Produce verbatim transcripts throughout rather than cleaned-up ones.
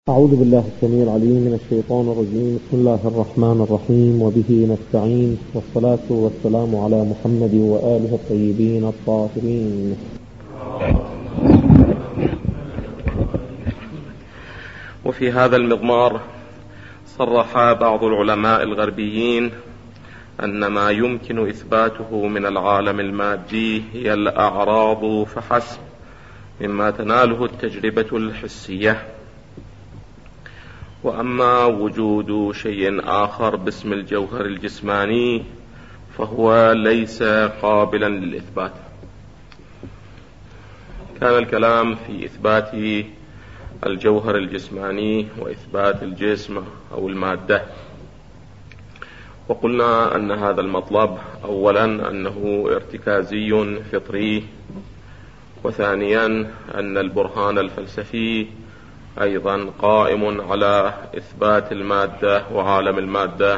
أعوذ بالله السميع العليم من الشيطان الرجيم. بسم الله الرحمن الرحيم، وبه نستعين، والصلاة والسلام على محمد وآله الطيبين الطاهرين. وفي هذا المضمار صرح بعض العلماء الغربيين أن ما يمكن إثباته من العالم المادي هي الأعراض فحسب، مما تناله التجربة الحسية. وأما وجود شيء آخر باسم الجوهر الجسماني فهو ليس قابلا للإثبات. كان الكلام في إثبات الجوهر الجسماني وإثبات الجسم أو المادة، وقلنا أن هذا المطلب أولا أنه ارتكازي فطري، وثانيا أن البرهان الفلسفي أيضا قائم على إثبات المادة وعالم المادة،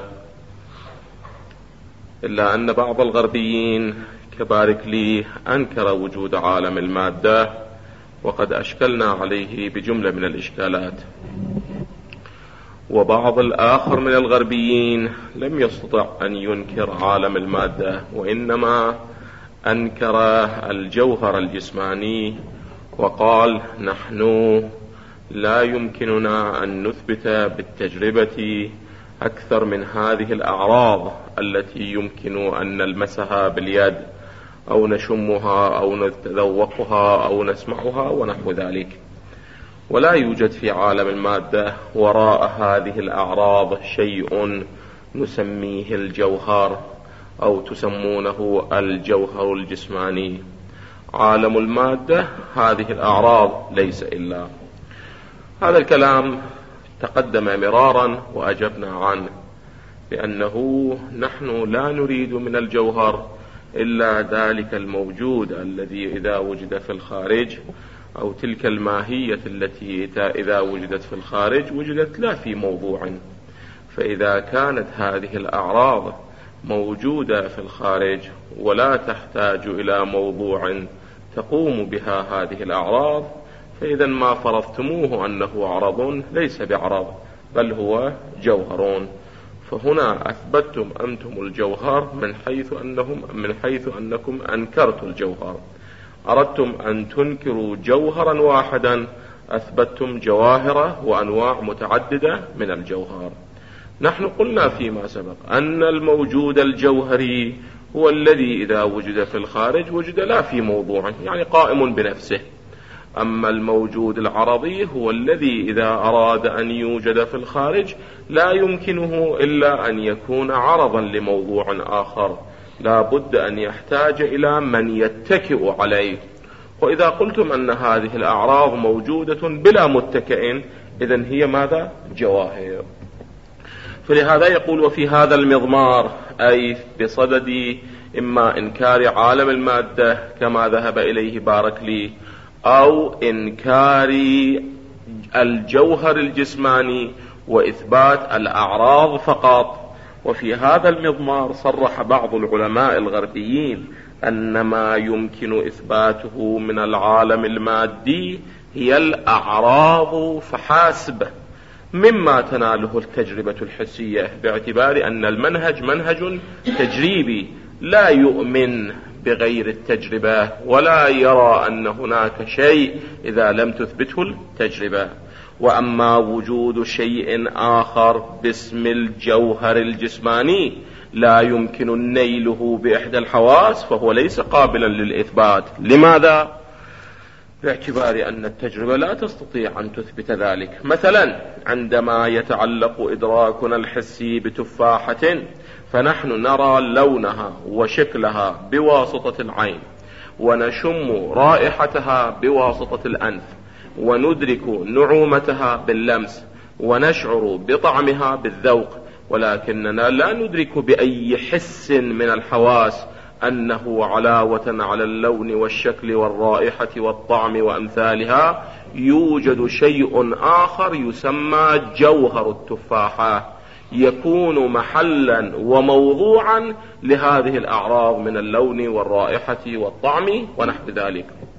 إلا أن بعض الغربيين كباركلي أنكر وجود عالم المادة، وقد أشكلنا عليه بجملة من الإشكالات. وبعض الآخر من الغربيين لم يستطع أن ينكر عالم المادة، وإنما أنكر الجوهر الجسماني وقال: نحن لا يمكننا أن نثبت بالتجربة أكثر من هذه الأعراض التي يمكن أن نلمسها باليد أو نشمها أو نتذوقها أو نسمعها ونحو ذلك، ولا يوجد في عالم المادة وراء هذه الأعراض شيء نسميه الجوهر أو تسمونه الجوهر الجسماني. عالم المادة هذه الأعراض ليس إلا. هذا الكلام تقدم مرارا وأجبنا عنه بأنه نحن لا نريد من الجوهر إلا ذلك الموجود الذي إذا وجد في الخارج، أو تلك الماهية التي إذا وجدت في الخارج وجدت لا في موضوع. فإذا كانت هذه الأعراض موجودة في الخارج ولا تحتاج إلى موضوع تقوم بها هذه الأعراض، فإذا ما فرضتموه أنه عرض ليس بعرض، بل هو جوهر. فهنا أثبتتم أنتم الجوهر من حيث أنهم من حيث أنكم أنكرتوا الجوهر. أردتم أن تنكروا جوهرا واحدا، أثبتتم جواهر وأنواع متعددة من الجوهر. نحن قلنا فيما سبق أن الموجود الجوهري هو الذي إذا وجد في الخارج وجد لا في موضوع، يعني قائم بنفسه. أما الموجود العرضي هو الذي إذا أراد أن يوجد في الخارج لا يمكنه إلا أن يكون عرضا لموضوع آخر، لا بد أن يحتاج إلى من يتكئ عليه. وإذا قلتم أن هذه الأعراض موجودة بلا متكئ، إذن هي ماذا؟ جواهر. فلهذا يقول: وفي هذا المضمار، أي بصدد إما إنكار عالم المادة كما ذهب إليه باركلي، أو إنكار الجوهر الجسماني وإثبات الأعراض فقط. وفي هذا المضمار صرح بعض العلماء الغربيين أن ما يمكن إثباته من العالم المادي هي الأعراض فحاسب، مما تناله التجربة الحسية، باعتبار أن المنهج منهج تجريبي لا يؤمن بغير التجربة، ولا يرى أن هناك شيء إذا لم تثبته التجربة. وأما وجود شيء آخر باسم الجوهر الجسماني لا يمكن نيله بإحدى الحواس فهو ليس قابلا للإثبات. لماذا؟ باعتبار أن التجربة لا تستطيع أن تثبت ذلك. مثلا عندما يتعلق إدراكنا الحسي بتفاحة، فنحن نرى لونها وشكلها بواسطة العين، ونشم رائحتها بواسطة الأنف، وندرك نعومتها باللمس، ونشعر بطعمها بالذوق، ولكننا لا ندرك بأي حس من الحواس أنه علاوة على اللون والشكل والرائحة والطعم وأمثالها يوجد شيء آخر يسمى جوهر التفاحة، يكون محلا وموضوعا لهذه الأعراض من اللون والرائحة والطعم ونحو ذلك.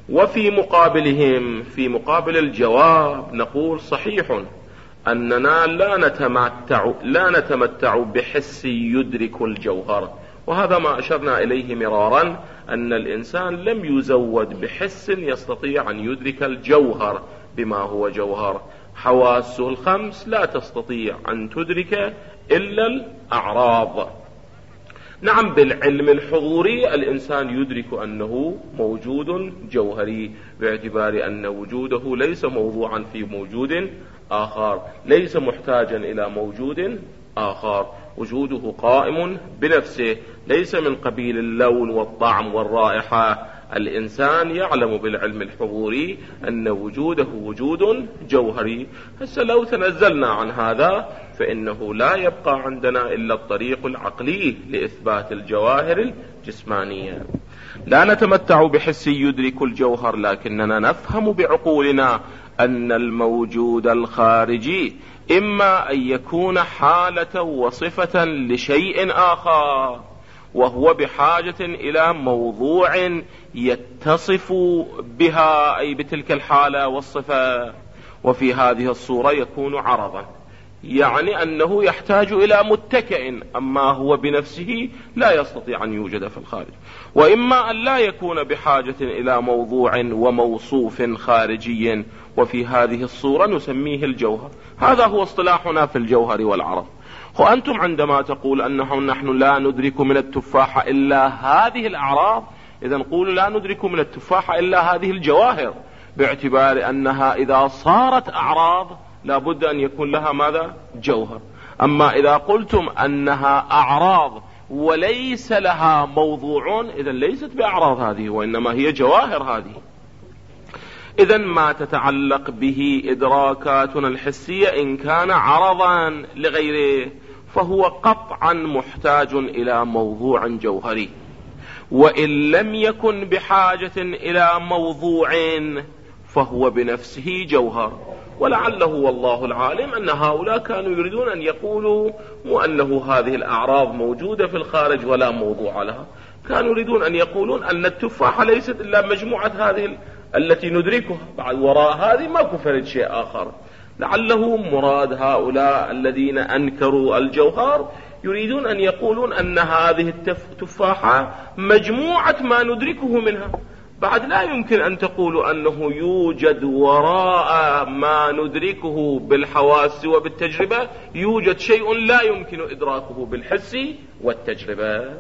وفي مقابلهم، في مقابل الجواب، نقول صحيح أننا لا نتمتع, لا نتمتع بحس يدرك الجوهر، وهذا ما أشرنا إليه مرارا، أن الإنسان لم يزود بحس يستطيع أن يدرك الجوهر بما هو جوهر. حواسه الخمس لا تستطيع أن تدرك إلا الأعراض. نعم، بالعلم الحضوري الإنسان يدرك أنه موجود جوهري، باعتبار أن وجوده ليس موضوعا في موجود آخر، ليس محتاجا إلى موجود آخر، وجوده قائم بنفسه، ليس من قبيل اللون والطعم والرائحة. الإنسان يعلم بالعلم الحضوري أن وجوده وجود جوهري. هسه لو تنزلنا عن هذا فإنه لا يبقى عندنا إلا الطريق العقلي لإثبات الجواهر الجسمانية. لا نتمتع بحس يدرك الجوهر، لكننا نفهم بعقولنا أن الموجود الخارجي إما أن يكون حالة وصفة لشيء آخر، وهو بحاجة إلى موضوع يتصف بها أي بتلك الحالة والصفة، وفي هذه الصورة يكون عرضا، يعني أنه يحتاج إلى متكئ، أما هو بنفسه لا يستطيع أن يوجد في الخارج. وإما أن لا يكون بحاجة إلى موضوع وموصوف خارجي، وفي هذه الصورة نسميه الجوهر. هذا هو اصطلاحنا في الجوهر والعرض. وأنتم عندما تقول أنه نحن لا ندرك من التفاحة إلا هذه الأعراض، إذا نقول لا ندرك من التفاحة إلا هذه الجواهر، باعتبار أنها إذا صارت أعراض لابد أن يكون لها ماذا؟ جوهر. أما إذا قلتم أنها أعراض وليس لها موضوع، إذا ليست بأعراض هذه، وإنما هي جواهر هذه. إذا ما تتعلق به إدراكاتنا الحسية إن كان عرضا لغيره فهو قطعا محتاج إلى موضوع جوهري، وإن لم يكن بحاجة إلى موضوع فهو بنفسه جوهر. ولعله والله العالم أن هؤلاء كانوا يريدون أن يقولوا مو أنه هذه الأعراض موجودة في الخارج ولا موضوع لها، كانوا يريدون أن يقولون أن التفاحة ليست إلا مجموعة هذه التي ندركها، بعد وراء هذه ما كفرت شيء آخر. لعله مراد هؤلاء الذين أنكروا الجوهر يريدون أن يقولون أن هذه التفاحة مجموعة ما ندركه منها. بعد لا يمكن أن تقولوا أنه يوجد وراء ما ندركه بالحواس وبالتجربة يوجد شيء لا يمكن إدراكه بالحس والتجربة.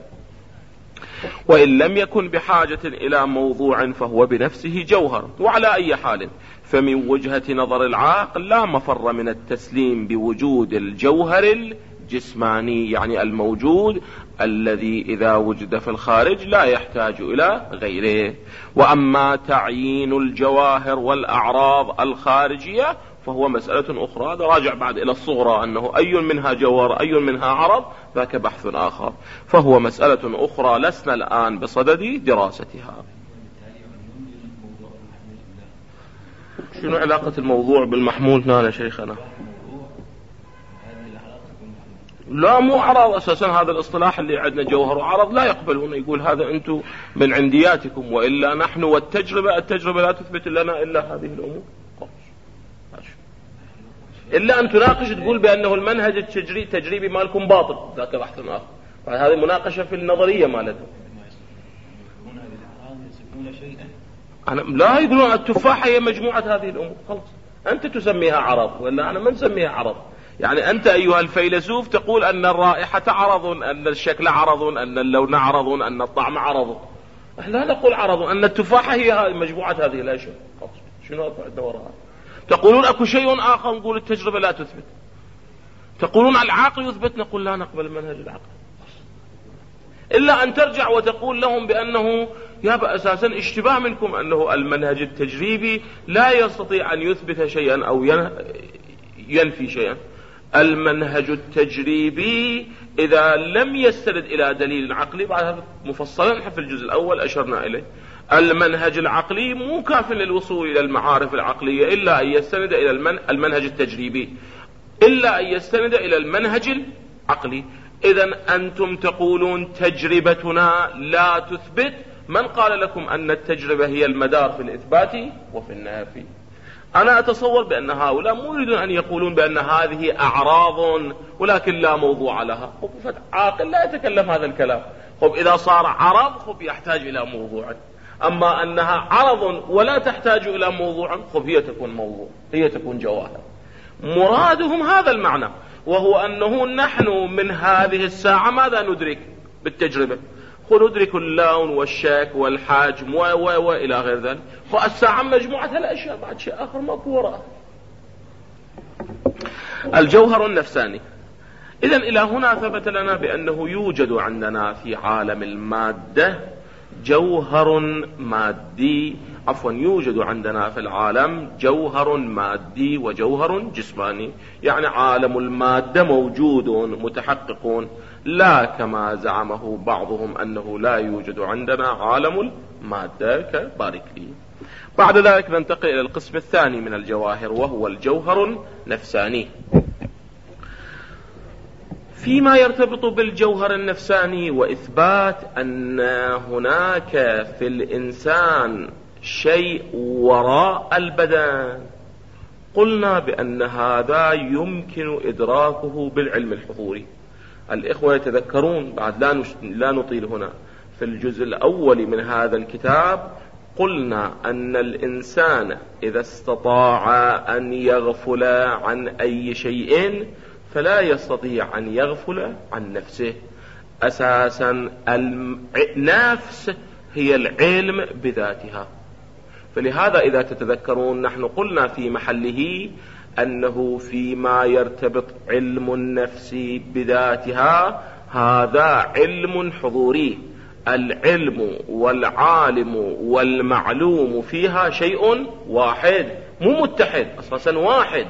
وإن لم يكن بحاجة إلى موضوع فهو بنفسه جوهر. وعلى أي حال فمن وجهة نظر العاقل لا مفر من التسليم بوجود الجوهر الجسماني، يعني الموجود الذي إذا وجد في الخارج لا يحتاج إلى غيره. وأما تعيين الجواهر والأعراض الخارجية فهو مسألة أخرى، هذا راجع بعد إلى الصغرى، أنه أي منها جوهر أي منها عرض، ذاك بحث آخر، فهو مسألة أخرى لسنا الآن بصدد دراستها. شنو علاقة الموضوع بالمحمول هنا يا شيخنا؟ لا مو عرض أساسا، هذا الاصطلاح اللي عندنا جوهر وعرض لا يقبلون، يقول هذا أنتم من عندياتكم، وإلا نحن والتجربة، التجربة لا تثبت لنا إلا هذه الأمور. إلا أن تناقش تقول بأنه المنهج التجريبي مالكم باطل، ذاك بحث آخر. هذه مناقشة في النظرية مالتهم. أنا لا يقولون التفاحة هي مجموعة هذه الأمور، خلاص أنت تسميها عرض ولا أنا ما نسميها عرض. يعني أنت أيها الفيلسوف تقول أن الرائحة عرض، أن الشكل عرض، أن اللون عرض، أن الطعم عرض. لا نقول عرض، أن التفاحة هي مجموعة هذه الأشياء. شنو عندنا وراها؟ تقولون أكو شيء آخر، نقول التجربة لا تثبت. تقولون العقل يثبت، نقول لا نقبل المنهج العقل. إلا أن ترجع وتقول لهم بأنه يابا أساسا اشتباه منكم، أنه المنهج التجريبي لا يستطيع أن يثبت شيئا أو ينفي شيئا. المنهج التجريبي إذا لم يستند إلى دليل عقلي، بعد هذا مفصلا في الجزء الأول أشرنا إليه، المنهج العقلي مو كاف للوصول إلى المعارف العقلية إلا أن يستند إلى المنهج التجريبي، إلا أن يستند إلى المنهج العقلي. إذن أنتم تقولون تجربتنا لا تثبت، من قال لكم أن التجربة هي المدار في الإثبات وفي النفي؟ أنا أتصور بأن هؤلاء مو يريدون أن يقولون بأن هذه أعراض ولكن لا موضوع لها. خب عاقل لا يتكلم هذا الكلام. خب إذا صار عرض خب يحتاج إلى موضوع، أما أنها عرض ولا تحتاج إلى موضوع خب هي تكون موضوع، هي تكون جواهر. مرادهم هذا المعنى، وهو أنه نحن من هذه الساعة ماذا ندرك بالتجربة؟ ندرك اللون والشكل والحجم و و و إلى غير ذلك. فالساعة مجموعة الأشياء، بعد شيء آخر ماكو وراءه. الجوهر النفساني. إذن إلى هنا ثبت لنا بأنه يوجد عندنا في عالم المادة جوهر مادي، عفوا يوجد عندنا في العالم جوهر مادي وجوهر جسماني. يعني عالم المادة موجود متحققون، لا كما زعمه بعضهم أنه لا يوجد عندنا عالم المادة كباركلي. بعد ذلك ننتقل إلى القسم الثاني من الجواهر، وهو الجوهر النفساني. فيما يرتبط بالجوهر النفساني وإثبات أن هناك في الإنسان شيء وراء البدن، قلنا بأن هذا يمكن إدراكه بالعلم الحضوري. الإخوة يتذكرون، بعد لا, لا نطيل هنا، في الجزء الأول من هذا الكتاب قلنا أن الإنسان إذا استطاع أن يغفل عن أي شيء فلا يستطيع أن يغفل عن نفسه. أساسا النفس هي العلم بذاتها. فلهذا إذا تتذكرون نحن قلنا في محله أنه فيما يرتبط علم النفس بذاتها هذا علم حضوري. العلم والعالم والمعلوم فيها شيء واحد، مو متحد، أساسا واحد.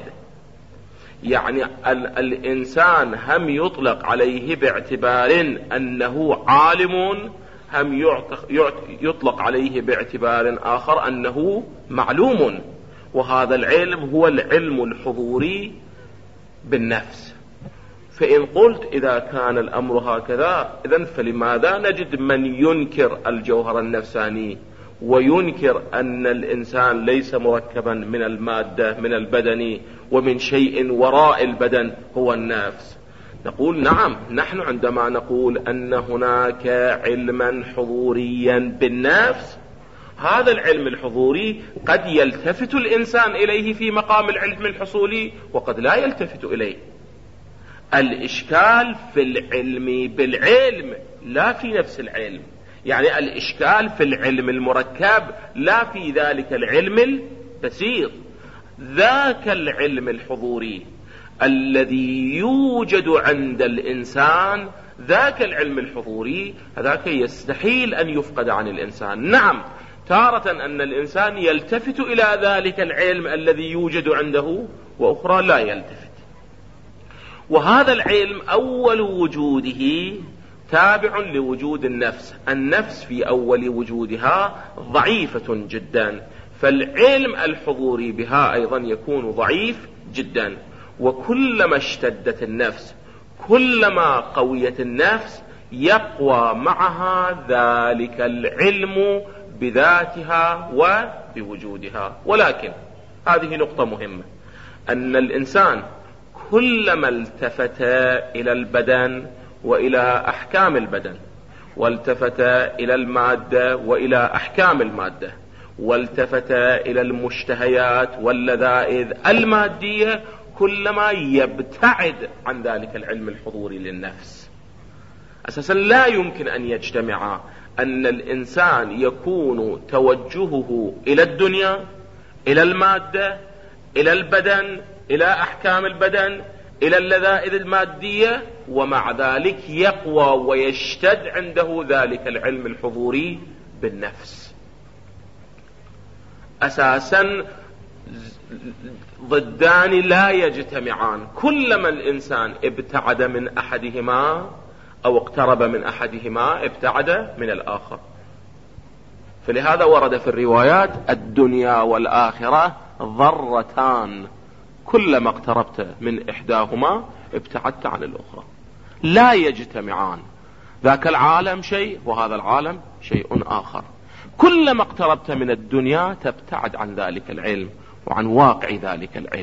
يعني ال الإنسان هم يطلق عليه باعتبار أنه عالم، هم يطلق عليه باعتبار آخر أنه معلوم. وهذا العلم هو العلم الحضوري بالنفس. فإن قلت إذا كان الأمر هكذا، إذن فلماذا نجد من ينكر الجوهر النفساني وينكر أن الإنسان ليس مركبا من المادة من البدن ومن شيء وراء البدن هو النفس؟ نقول نعم، نحن عندما نقول أن هناك علما حضوريا بالنفس، هذا العلم الحضوري قد يلتفت الإنسان إليه في مقام العلم الحصولي وقد لا يلتفت إليه. الإشكال في العلم بالعلم لا في نفس العلم. يعني الإشكال في العلم المركب لا في ذلك العلم البسيط. ذاك العلم الحضوري الذي يوجد عند الإنسان، ذاك العلم الحضوري هذاك يستحيل أن يفقد عن الإنسان. نعم، تارة أن الإنسان يلتفت إلى ذلك العلم الذي يوجد عنده، وأخرى لا يلتفت. وهذا العلم أول وجوده تابع لوجود النفس. النفس في أول وجودها ضعيفة جدا، فالعلم الحضوري بها أيضا يكون ضعيف جدا. وكلما اشتدت النفس، كلما قويت النفس، يقوى معها ذلك العلم بذاتها وبوجودها. ولكن هذه نقطة مهمة، أن الإنسان كلما التفت إلى البدن وإلى أحكام البدن، والتفت إلى المادة وإلى أحكام المادة، والتفت إلى المشتهيات واللذائذ المادية، كلما يبتعد عن ذلك العلم الحضوري للنفس. أساسا لا يمكن أن يجتمع أن الإنسان يكون توجهه إلى الدنيا، إلى المادة، إلى البدن، إلى أحكام البدن، إلى اللذائذ المادية، ومع ذلك يقوى ويشتد عنده ذلك العلم الحضوري بالنفس. أساسا ضدان لا يجتمعان. كلما الإنسان ابتعد من أحدهما أو اقترب من أحدهما ابتعد من الآخر. فلهذا ورد في الروايات الدنيا والآخرة ضرتان، كلما اقتربت من إحداهما ابتعدت عن الأخرى، لا يجتمعان. ذاك العالم شيء وهذا العالم شيء آخر. كلما اقتربت من الدنيا تبتعد عن ذلك العلم وعن واقع ذلك العلم.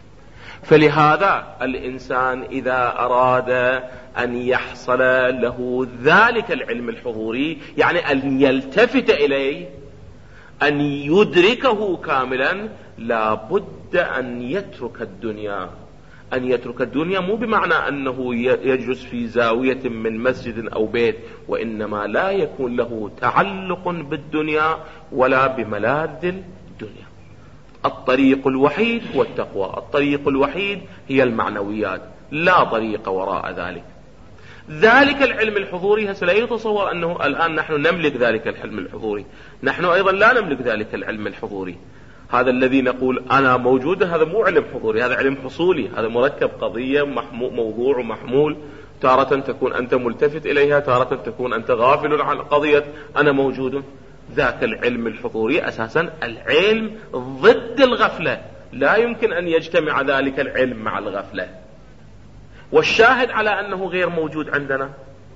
فلهذا الإنسان إذا أراد أن يحصل له ذلك العلم الحضوري، يعني أن يلتفت إليه، أن يدركه كاملا، لا بد أن يترك الدنيا. أن يترك الدنيا مو بمعنى أنه يجلس في زاوية من مسجد أو بيت، وإنما لا يكون له تعلق بالدنيا ولا بملاذ الدنيا. الطريق الوحيد هو التقوى، الطريق الوحيد هي المعنويات، لا طريق وراء ذلك. ذلك العلم الحضوري هسه لا يتصور أنه الآن نحن نملك ذلك العلم الحضوري، نحن أيضا لا نملك ذلك العلم الحضوري. هذا الذي نقول أنا موجود هذا مو علم حضوري، هذا علم حصولي، هذا مركب قضية موضوع ومحمول، تارة تكون أنت ملتفت إليها، تارة تكون أنت غافل عن قضية أنا موجود. ذاك العلم الحضوري أساسا العلم ضد الغفلة، لا يمكن أن يجتمع ذلك العلم مع الغفلة. والشاهد على أنه غير موجود عندنا.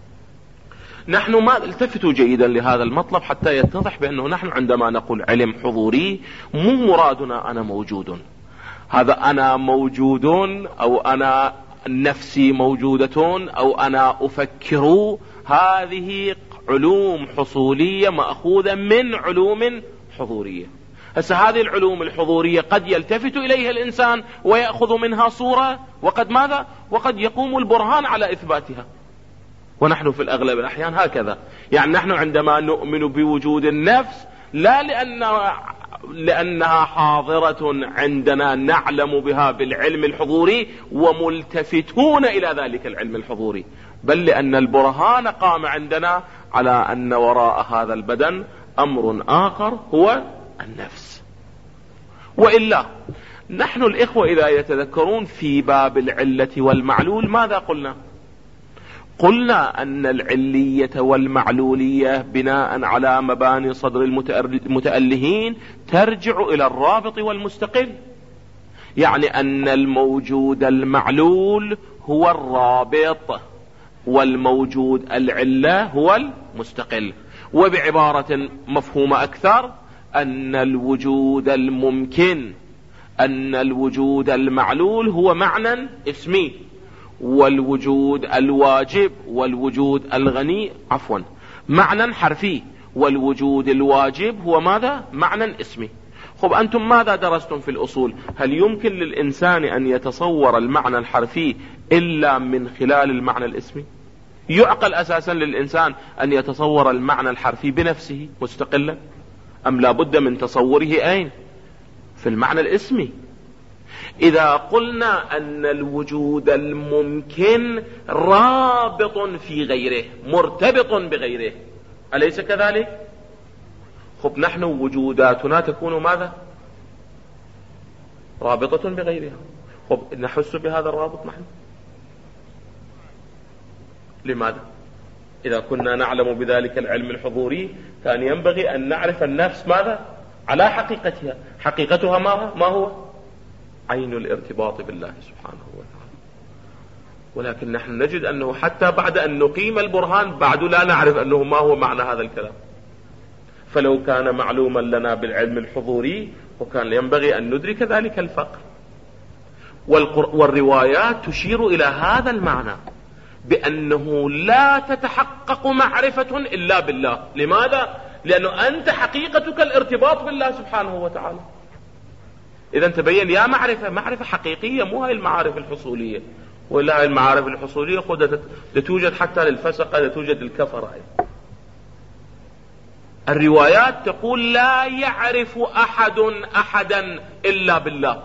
نحن ما التفتوا جيدا لهذا المطلب حتى يتضح بأنه نحن عندما نقول علم حضوري مو مرادنا أنا موجود، هذا أنا موجود أو أنا نفسي موجودة أو أنا أفكر، هذه علوم حصولية مأخوذة من علوم حضورية. هسه هذه العلوم الحضورية قد يلتفت إليها الإنسان ويأخذ منها صورة، وقد ماذا؟ وقد يقوم البرهان على إثباتها. ونحن في الأغلب الأحيان هكذا، يعني نحن عندما نؤمن بوجود النفس لا لأن لأنها حاضرة عندنا نعلم بها بالعلم الحضوري وملتفتون إلى ذلك العلم الحضوري، بل لأن البرهان قام عندنا على أن وراء هذا البدن أمر آخر هو النفس. وإلا نحن الإخوة إذا يتذكرون في باب العلة والمعلول ماذا قلنا؟ قلنا أن العلية والمعلولية بناء على مباني صدر المتألهين ترجع إلى الرابط والمستقل، يعني أن الموجود المعلول هو الرابط والموجود العلة هو المستقل. وبعبارة مفهومة أكثر، أن الوجود الممكن أن الوجود المعلول هو معنى اسمي، والوجود الواجب والوجود الغني عفوا معنى حرفي، والوجود الواجب هو ماذا؟ معنى اسمي. خب أنتم ماذا درستم في الأصول؟ هل يمكن للإنسان أن يتصور المعنى الحرفي إلا من خلال المعنى الاسمي؟ يعقل أساسا للإنسان أن يتصور المعنى الحرفي بنفسه مستقلا، أم لا بد من تصوره أين؟ في المعنى الاسمي. إذا قلنا أن الوجود الممكن رابط في غيره مرتبط بغيره، أليس كذلك؟ خب نحن وجوداتنا تكون ماذا؟ رابطة بغيرها. خب نحس بهذا الرابط نحن؟ لماذا؟ إذا كنا نعلم بذلك العلم الحضوري كان ينبغي أن نعرف النفس ماذا؟ على حقيقتها. حقيقتها ما هو؟ عين الارتباط بالله سبحانه وتعالى. ولكن نحن نجد أنه حتى بعد أن نقيم البرهان بعد لا نعرف أنه ما هو معنى هذا الكلام. فلو كان معلوما لنا بالعلم الحضوري وكان ينبغي أن ندرك ذلك الفقر. والروايات تشير إلى هذا المعنى، بأنه لا تتحقق معرفة إلا بالله. لماذا؟ لأنه أنت حقيقتك الارتباط بالله سبحانه وتعالى. إذا تبين يا معرفة معرفة حقيقية، مو هاي المعارف الحصولية. ولا هاي المعارف الحصولية خذت توجد حتى للفسقة، توجد للكفرة. الروايات تقول لا يعرف أحد أحدا إلا بالله.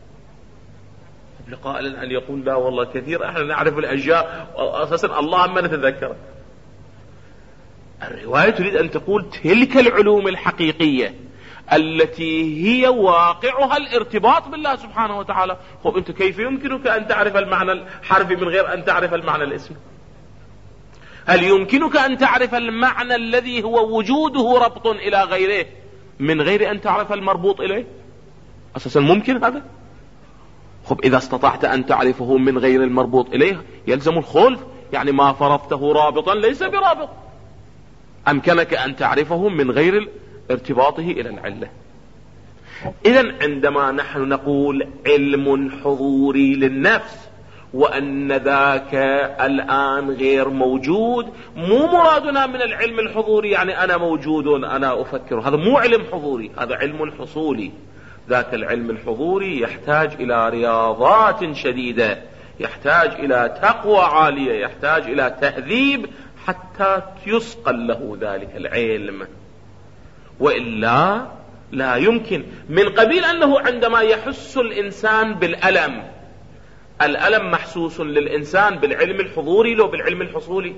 لقائل أن يقول لا والله كثير احنا نعرف الأشياء أساسا الله ما نتذكر. الرواية تريد أن تقول تلك العلوم الحقيقية التي هي واقعها الارتباط بالله سبحانه وتعالى. خب أنت كيف يمكنك أن تعرف المعنى الحرفي من غير أن تعرف المعنى الاسمي؟ هل يمكنك أن تعرف المعنى الذي هو وجوده ربط إلى غيره من غير أن تعرف المربوط إليه؟ أساسا ممكن هذا؟ خب إذا استطعت أن تعرفه من غير المربوط إليه يلزم الخلف، يعني ما فرضته رابطا ليس برابط. أمكنك أن تعرفه من غير ارتباطه إلى العلة. إذن عندما نحن نقول علم حضوري للنفس وأن ذاك الآن غير موجود، مو مرادنا من العلم الحضوري يعني أنا موجود أنا أفكر، هذا مو علم حضوري، هذا علم حصولي. ذاك العلم الحضوري يحتاج إلى رياضات شديدة، يحتاج إلى تقوى عالية، يحتاج إلى تهذيب حتى يصقل له ذلك العلم، وإلا لا يمكن. من قبيل أنه عندما يحس الإنسان بالألم، الألم محسوس للإنسان بالعلم الحضوري لو بالعلم الحصولي؟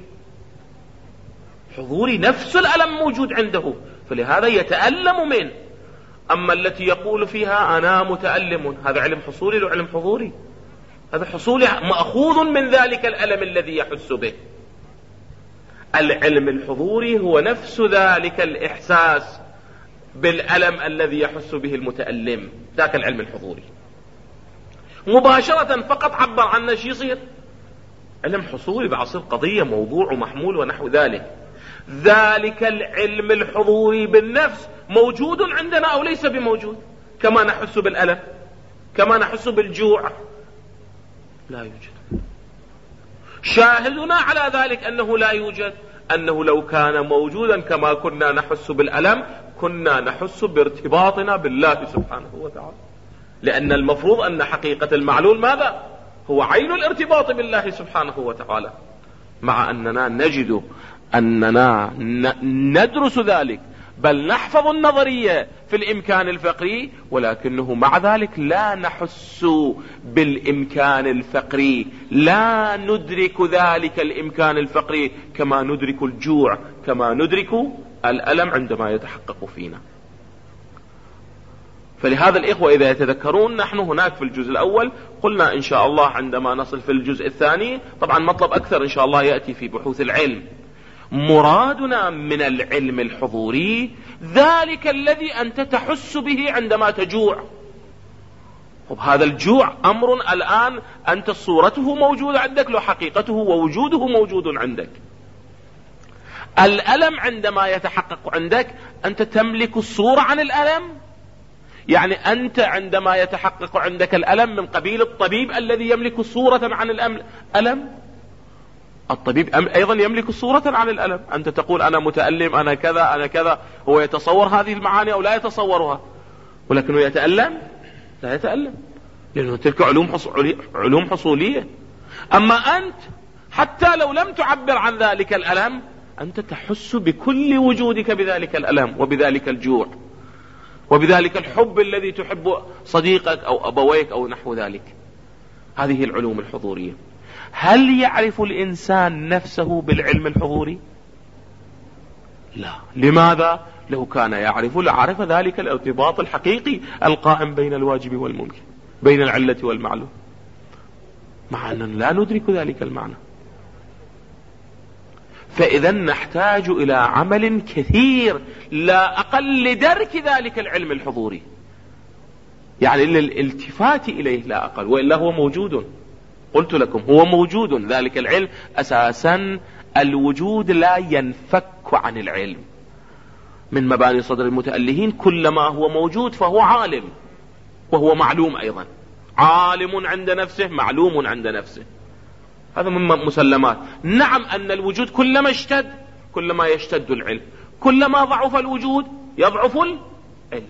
حضوري نفس الألم موجود عنده، فلهذا يتألم منه. أما التي يقول فيها أنا متألم، هذا علم حصولي لو علم حضوري؟ هذا حصولي مأخوذ من ذلك الألم الذي يحس به. العلم الحضوري هو نفس ذلك الإحساس بالألم الذي يحس به المتألم، ذاك العلم الحضوري مباشرة فقط عبر عنه شي يصير علم حصولي، بعصير قضية موضوع ومحمول ونحو ذلك. ذلك العلم الحضوري بالنفس موجود عندنا أو ليس بموجود؟ كما نحس بالألم، كما نحس بالجوع، لا يوجد. شاهدنا على ذلك أنه لا يوجد، أنه لو كان موجودا كما كنا نحس بالألم كنا نحس بارتباطنا بالله سبحانه وتعالى، لأن المفروض أن حقيقة المعلول ماذا؟ هو عين الارتباط بالله سبحانه وتعالى، مع أننا نجد أننا ندرس ذلك بل نحفظ النظرية في الإمكان الفقري، ولكنه مع ذلك لا نحس بالإمكان الفقري، لا ندرك ذلك الإمكان الفقري كما ندرك الجوع، كما ندرك الألم عندما يتحقق فينا. فلهذا الإخوة إذا يتذكرون نحن هناك في الجزء الأول قلنا إن شاء الله عندما نصل في الجزء الثاني، طبعا مطلب أكثر إن شاء الله يأتي في بحوث العلم، مرادنا من العلم الحضوري ذلك الذي أنت تحس به عندما تجوع. وهذا الجوع أمر الآن أنت صورته موجودة عندك، لو حقيقته ووجوده موجود عندك. الألم عندما يتحقق عندك أنت تملك الصورة عن الألم، يعني أنت عندما يتحقق عندك الألم من قبيل الطبيب الذي يملك صورة عن الألم، الطبيب أيضا يملك صورة عن الألم. أنت تقول أنا متألم، أنا كذا، أنا كذا، هو يتصور هذه المعاني أو لا يتصورها؟ ولكنه يتألم؟ لا يتألم، لأنه تلك علوم حصولية, علوم حصولية. أما أنت حتى لو لم تعبر عن ذلك الألم أنت تحس بكل وجودك بذلك الألم وبذلك الجوع وبذلك الحب الذي تحب صديقك أو أبويك أو نحو ذلك. هذه العلوم الحضورية. هل يعرف الإنسان نفسه بالعلم الحضوري؟ لا. لماذا؟ لو كان يعرف لعرف ذلك الارتباط الحقيقي القائم بين الواجب والممكن، بين العلة والمعلوم، مع أننا لا ندرك ذلك المعنى. فإذا نحتاج إلى عمل كثير لا أقل لدرك ذلك العلم الحضوري، يعني للالتفات إليه لا أقل، وإلا هو موجود. قلت لكم هو موجود ذلك العلم. أساسا الوجود لا ينفك عن العلم. من مباني صدر المتألهين كلما هو موجود فهو عالم، وهو معلوم أيضا، عالم عند نفسه، معلوم عند نفسه. هذا من مسلمات. نعم أن الوجود كلما اشتد كلما يشتد العلم، كلما ضعف الوجود يضعف العلم.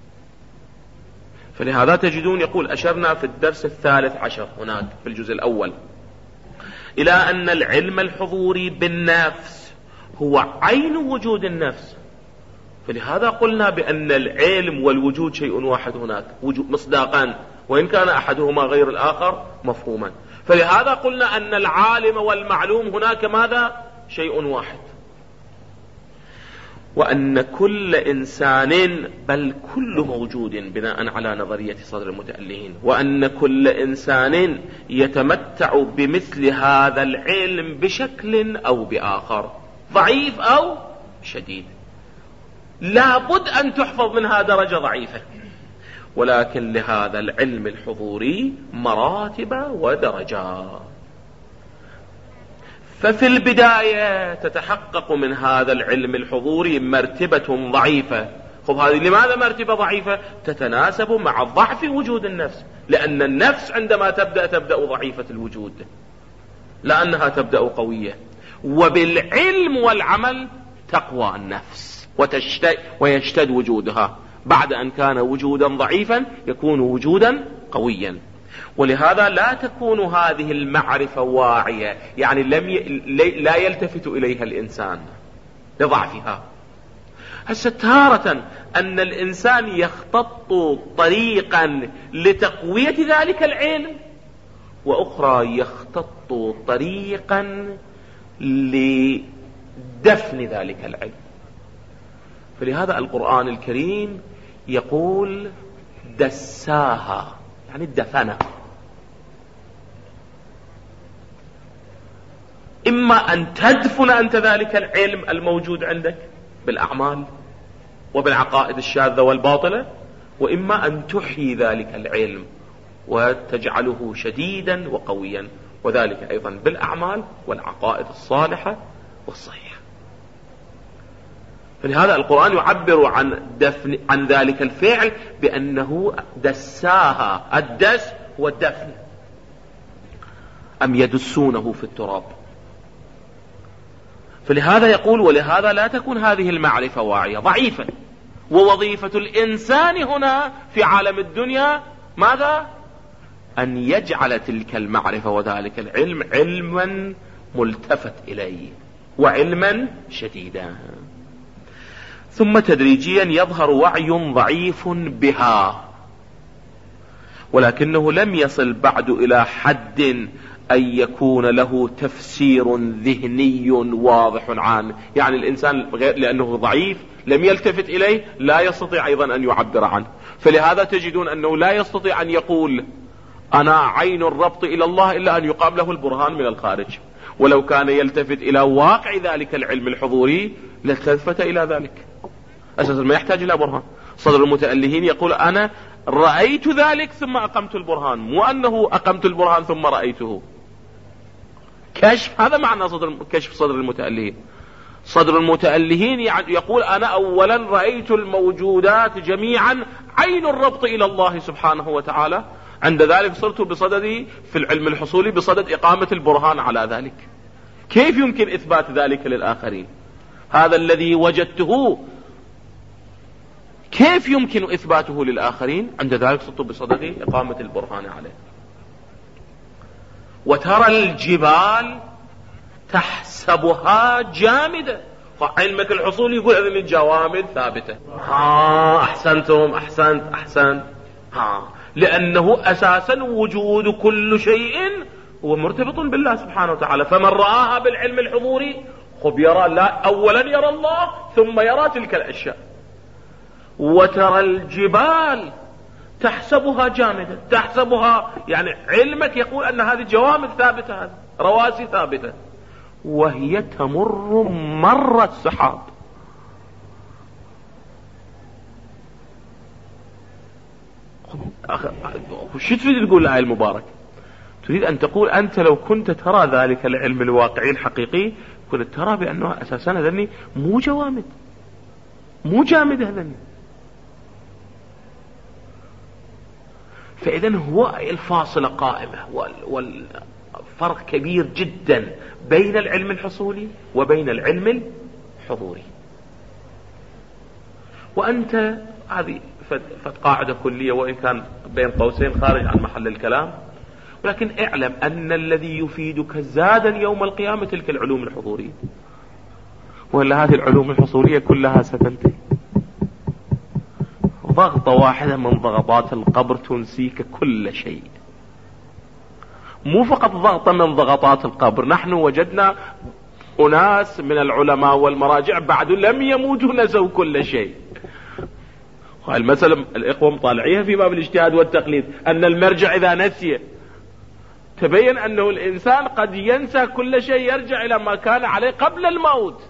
فلهذا تجدون يقول أشرنا في الدرس الثالث عشر هناك في الجزء الأول إلى أن العلم الحضوري بالنفس هو عين وجود النفس. فلهذا قلنا بأن العلم والوجود شيء واحد هناك، وجود مصداقان، وإن كان أحدهما غير الآخر مفهوما. فلهذا قلنا أن العالم والمعلوم هناك ماذا؟ شيء واحد. وأن كل إنسان، بل كل موجود بناء على نظرية صدر المتألهين، وأن كل إنسان يتمتع بمثل هذا العلم بشكل أو بآخر، ضعيف أو شديد. لابد أن تحفظ منها درجة ضعيفة، ولكن لهذا العلم الحضوري مراتب ودرجات. ففي البداية تتحقق من هذا العلم الحضوري مرتبة ضعيفة. خب هذه لماذا مرتبة ضعيفة؟ تتناسب مع ضعف وجود النفس، لأن النفس عندما تبدأ تبدأ ضعيفة الوجود، لأنها تبدأ قوية. وبالعلم والعمل تقوى النفس وتشتد ويشتد وجودها، بعد أن كان وجودا ضعيفا يكون وجودا قويا. ولهذا لا تكون هذه المعرفة واعية، يعني لم ي... لا يلتفت إليها الإنسان لضعفها. هسه تارة أن الإنسان يخطط طريقا لتقوية ذلك العلم، وأخرى يخطط طريقا لدفن ذلك العلم. فلهذا القرآن الكريم يقول دساها، يعني الدفنة. إما أن تدفن أنت ذلك العلم الموجود عندك بالأعمال وبالعقائد الشاذة والباطلة، وإما أن تحيي ذلك العلم وتجعله شديدا وقويا، وذلك أيضا بالأعمال والعقائد الصالحة والصحيحة. فلهذا القرآن يعبر عن دفن عن ذلك الفعل بأنه دساها. الدس هو الدفن، أم يدسونه في التراب. فلهذا يقول ولهذا لا تكون هذه المعرفة واعية، ضعيفة. ووظيفة الإنسان هنا في عالم الدنيا ماذا؟ أن يجعل تلك المعرفة وذلك العلم علما ملتفت إليه وعلما شديدا، ثم تدريجيا يظهر وعي ضعيف بها، ولكنه لم يصل بعد إلى حد أن يكون له تفسير ذهني واضح عنه. يعني الإنسان لأنه ضعيف لم يلتفت إليه لا يستطيع أيضا أن يعبر عنه. فلهذا تجدون أنه لا يستطيع أن يقول أنا عين الربط إلى الله إلا أن يقام له البرهان من الخارج. ولو كان يلتفت إلى واقع ذلك العلم الحضوري لالتفت إلى ذلك، أساسا ما يحتاج إلى برهان. صدر المتألهين يقول أنا رأيت ذلك ثم أقمت البرهان، مو أنه أقمت البرهان ثم رأيته. كشف، هذا معنى صدر كشف صدر المتألهين. صدر المتألهين يعني يقول أنا أولا رأيت الموجودات جميعا عين الربط إلى الله سبحانه وتعالى، عند ذلك صرت بصددي في العلم الحصولي بصدد إقامة البرهان على ذلك. كيف يمكن إثبات ذلك للآخرين؟ هذا الذي وجدته كيف يمكن إثباته للآخرين؟ عند ذلك صرت بصدد إقامة البرهان عليه. وترى الجبال تحسبها جامدة، فعلمك الحصولي يقول هذه الجوامد ثابتة. ها أحسنتم أحسنت أحسنت ها لأنه أساسا وجود كل شيء هو مرتبط بالله سبحانه وتعالى. فمن رآها بالعلم الحضوري خب يرى لا أولا يرى الله ثم يرى تلك الأشياء. وترى الجبال تحسبها جامدة، تحسبها يعني علمك يقول أن هذه جوامد ثابتة، هذه رواسي ثابتة، وهي تمر مر السحاب. شو تريد تقول الآية المباركة؟ تريد أن تقول أنت لو كنت ترى ذلك العلم الواقعي الحقيقي كنت ترى بأنه أساسا هذني مو جوامد، مو جامد هذني. فإذن هو الفاصلة قائمة، والفرق كبير جدا بين العلم الحصولي وبين العلم الحضوري. وأنت هذه فت قاعدة كلية وإن كان بين قوسين خارج عن محل الكلام، ولكن اعلم أن الذي يفيدك زادا يوم القيامة تلك العلوم الحضورية، ولا هذه العلوم الحصولية كلها ستنتهي. ضغطة واحدة من ضغطات القبر تنسيك كل شيء. مو فقط ضغطة من ضغطات القبر، نحن وجدنا أناس من العلماء والمراجع بعد لم يموتوا نسوا كل شيء. المسألة الإخوة مطالعيها في باب الاجتهاد والتقليد، أن المرجع إذا نسي تبين أنه الإنسان قد ينسى كل شيء، يرجع إلى ما كان عليه قبل الموت.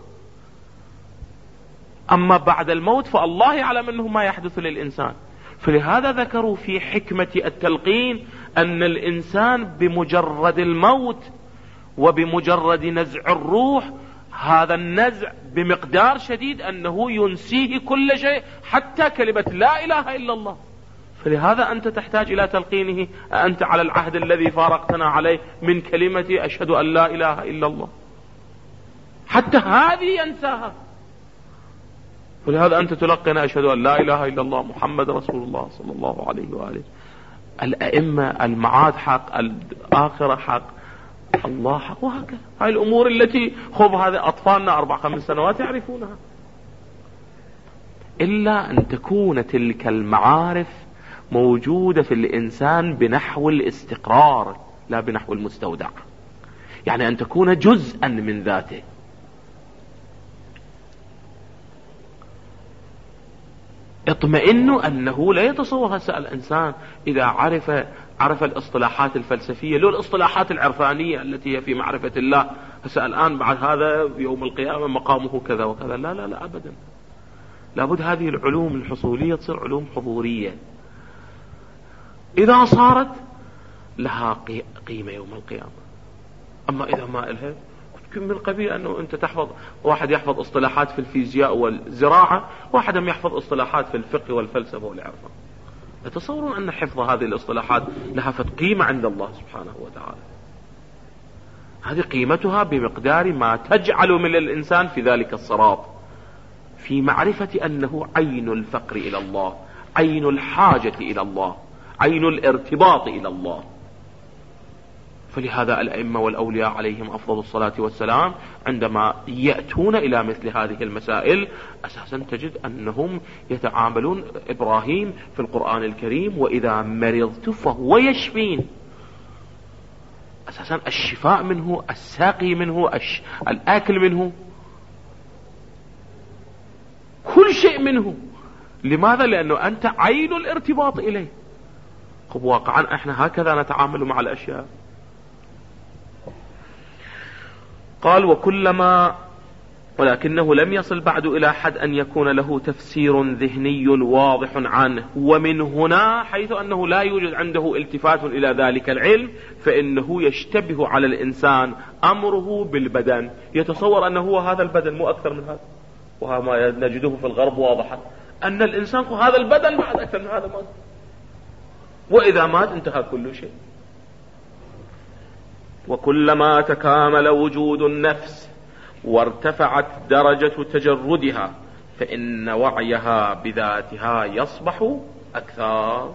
أما بعد الموت فالله يعلم أنه ما يحدث للإنسان. فلهذا ذكروا في حكمة التلقين أن الإنسان بمجرد الموت وبمجرد نزع الروح هذا النزع بمقدار شديد أنه ينسيه كل شيء حتى كلمة لا إله إلا الله. فلهذا أنت تحتاج إلى تلقينه: أنت على العهد الذي فارقتنا عليه من كلمة أشهد أن لا إله إلا الله، حتى هذه ينساها. ولهذا أنت تلقن: أشهد أن لا إله إلا الله محمد رسول الله صلى الله عليه وآله. الأئمة، المعاد حق، الآخرة حق، الله حق، وهكذا. هاي الأمور التي خب هذا أطفالنا أربع خمس سنوات يعرفونها، إلا أن تكون تلك المعارف موجودة في الإنسان بنحو الاستقرار لا بنحو المستودع، يعني أن تكون جزءا من ذاته. اطمئنوا أنه لا يتصور هسه الإنسان إذا عرف عرف الاصطلاحات الفلسفية لو الاصطلاحات العرفانية التي هي في معرفة الله، هسه الآن بعد هذا يوم القيامة مقامه كذا وكذا. لا لا لا أبدا. لابد هذه العلوم الحصولية تصير علوم حضورية، إذا صارت لها قيمة يوم القيامة. أما إذا ما إلها من قبيل أنه أنت تحفظ، واحد يحفظ اصطلاحات في الفيزياء والزراعة، واحد يحفظ اصطلاحات في الفقه والفلسفة والعرفان. أتصورون أن حفظ هذه الاصطلاحات لها فت قيمة عند الله سبحانه وتعالى؟ هذه قيمتها بمقدار ما تجعل من الإنسان في ذلك الصراط، في معرفة أنه عين الفقر إلى الله، عين الحاجة إلى الله، عين الارتباط إلى الله. فلهذا الأئمة والأولياء عليهم أفضل الصلاة والسلام عندما يأتون إلى مثل هذه المسائل أساسا تجد أنهم يتعاملون. إبراهيم في القرآن الكريم: وإذا مرضت فهو يشفين. أساسا الشفاء منه، الساقي منه، الش... الآكل منه، كل شيء منه. لماذا؟ لأنه أنت عين الارتباط إليه. خب واقعا احنا هكذا نتعامل مع الأشياء. قال: وكلما ولكنه لم يصل بعد إلى حد أن يكون له تفسير ذهني واضح عنه، ومن هنا حيث أنه لا يوجد عنده التفات إلى ذلك العلم فإنه يشتبه على الإنسان أمره بالبدن، يتصور أنه هو هذا البدن مو أكثر من هذا. وهذا ما نجده في الغرب واضحا، أن الإنسان هذا البدن بعد أكثر من هذا مات، وإذا مات انتهى كل شيء. وكلما تكامل وجود النفس وارتفعت درجة تجردها فإن وعيها بذاتها يصبح أكثر،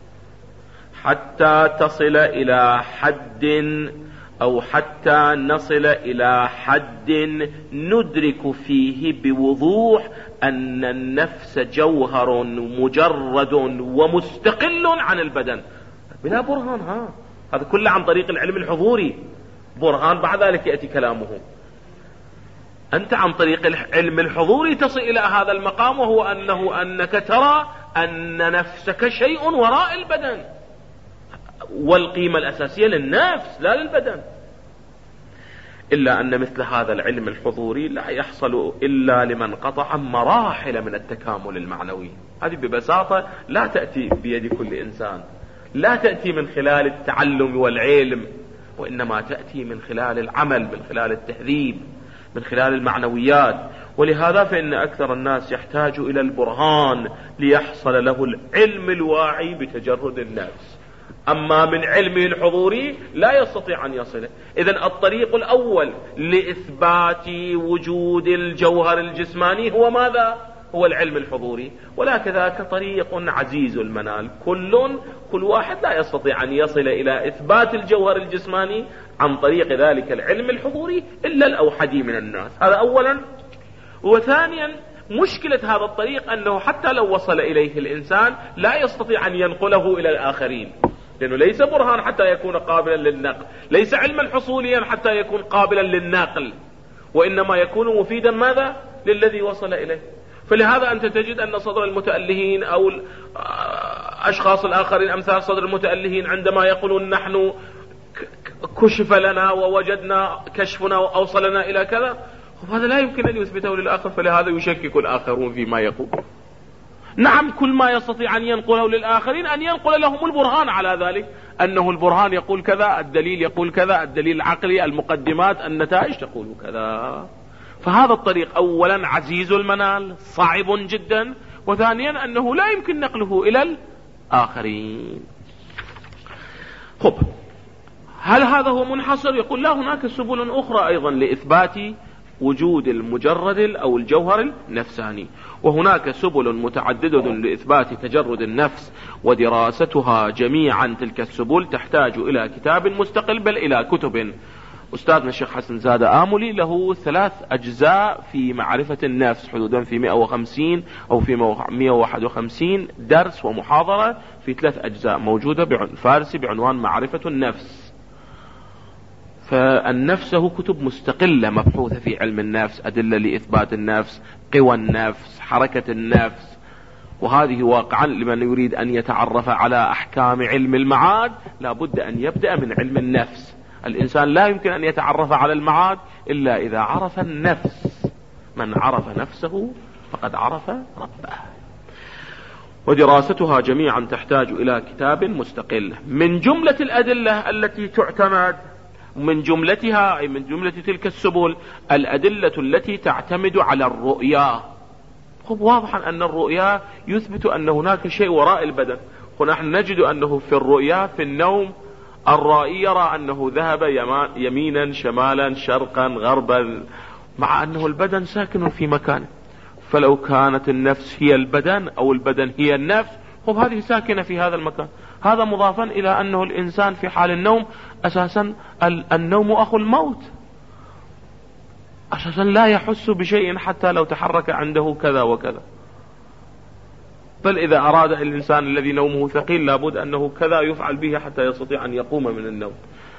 حتى تصل إلى حد أو حتى نصل إلى حد ندرك فيه بوضوح أن النفس جوهر مجرد ومستقل عن البدن بلا برهان. ها هذا كله عن طريق العلم الحضوري، برهان بعد ذلك يأتي كلامه. أنت عن طريق العلم الحضوري تصل إلى هذا المقام، وهو أنه أنك ترى أن نفسك شيء وراء البدن، والقيمة الأساسية للنفس لا للبدن. إلا أن مثل هذا العلم الحضوري لا يحصل إلا لمن قطع مراحل من التكامل المعنوي. هذه ببساطة لا تأتي بيد كل إنسان، لا تأتي من خلال التعلم والعلم، وإنما تأتي من خلال العمل، من خلال التهذيب، من خلال المعنويات. ولهذا فإن أكثر الناس يحتاج إلى البرهان ليحصل له العلم الواعي بتجرد النفس، أما من علمه الحضوري لا يستطيع أن يصله. إذن الطريق الأول لإثبات وجود الجوهر الجسماني هو ماذا؟ هو العلم الحضوري. ولكذاك طريق عزيز المنال، كل كل واحد لا يستطيع أن يصل إلى إثبات الجوهر الجسماني عن طريق ذلك العلم الحضوري إلا الأوحدي من الناس. هذا أولا. وثانيا مشكلة هذا الطريق أنه حتى لو وصل إليه الإنسان لا يستطيع أن ينقله إلى الآخرين، لأنه ليس برهان حتى يكون قابلا للنقل، ليس علما حصوليا حتى يكون قابلا للنقل، وإنما يكون مفيدا ماذا؟ للذي وصل إليه. فلهذا أنت تجد أن صدر المتألهين أو الأشخاص الآخرين أمثال صدر المتألهين عندما يقولون نحن كشف لنا ووجدنا كشفنا وأوصلنا إلى كذا، هذا لا يمكن أن يثبته للآخر، فلهذا يشكك الآخرون فيما يقول. نعم كل ما يستطيع أن ينقله للآخرين أن ينقل لهم البرهان على ذلك، أنه البرهان يقول كذا، الدليل يقول كذا، الدليل العقلي، المقدمات، النتائج تقول كذا. فهذا الطريق أولا عزيز المنال، صعب جدا، وثانيا أنه لا يمكن نقله إلى الآخرين. خب، هل هذا هو منحصر؟ يقول لا، هناك سبل أخرى أيضا لإثبات وجود المجرد أو الجوهر النفساني، وهناك سبل متعددة لإثبات تجرد النفس، ودراستها جميعا تلك السبل تحتاج إلى كتاب مستقل، بل إلى كتب. أستاذنا الشيخ حسن زادة آملي له ثلاث أجزاء في معرفة النفس، حدودا في مئة وخمسين أو في مئة وواحد وخمسين درس ومحاضرة في ثلاث أجزاء موجودة بالفارسي بعنوان معرفة النفس. فالنفس له كتب مستقلة مبحوثة في علم النفس، أدلة لإثبات النفس، قوى النفس، حركة النفس. وهذه واقعا لمن يريد أن يتعرف على أحكام علم المعاد لا بد أن يبدأ من علم النفس. الإنسان لا يمكن أن يتعرف على المعاد إلا إذا عرف النفس. من عرف نفسه فقد عرف ربه. ودراستها جميعا تحتاج إلى كتاب مستقل. من جملة الأدلة التي تعتمد، من جملتها أي من جملة تلك السبل، الأدلة التي تعتمد على الرؤيا. خب، واضحا أن الرؤيا يثبت أن هناك شيء وراء البدن، ونحن نجد أنه في الرؤيا في النوم الرائي يرى أنه ذهب يمينا شمالا شرقا غربا، مع أنه البدن ساكن في مكانه. فلو كانت النفس هي البدن أو البدن هي النفس، خب هذه ساكنة في هذا المكان. هذا مضافا إلى أنه الإنسان في حال النوم أساسا النوم أخو الموت، أساسا لا يحس بشيء حتى لو تحرك عنده كذا وكذا. بل إذا أراد الإنسان الذي نومه ثقيل لابد أنه كذا يفعل به حتى يستطيع أن يقوم من النوم.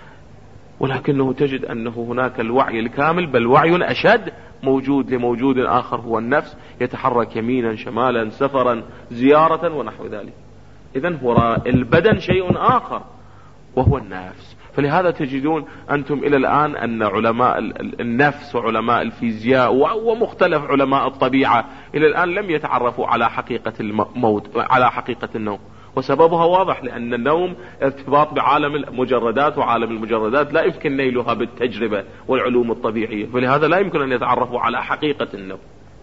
ولكنه تجد أنه هناك الوعي الكامل، بل وعي أشد موجود لموجود آخر هو النفس، يتحرك يمينا شمالا سفرا زيارة ونحو ذلك. إذن وراء البدن شيء آخر وهو النفس. فلهذا تجدون أنتم إلى الآن أن علماء النفس وعلماء الفيزياء ومختلف علماء الطبيعة إلى الآن لم يتعرفوا على حقيقة الموت، على حقيقة النوم. وسببها واضح، لأن النوم ارتباط بعالم المجردات، وعالم المجردات لا يمكن نيلها بالتجربة والعلوم الطبيعية، فلهذا لا يمكن أن يتعرفوا على حقيقة النوم.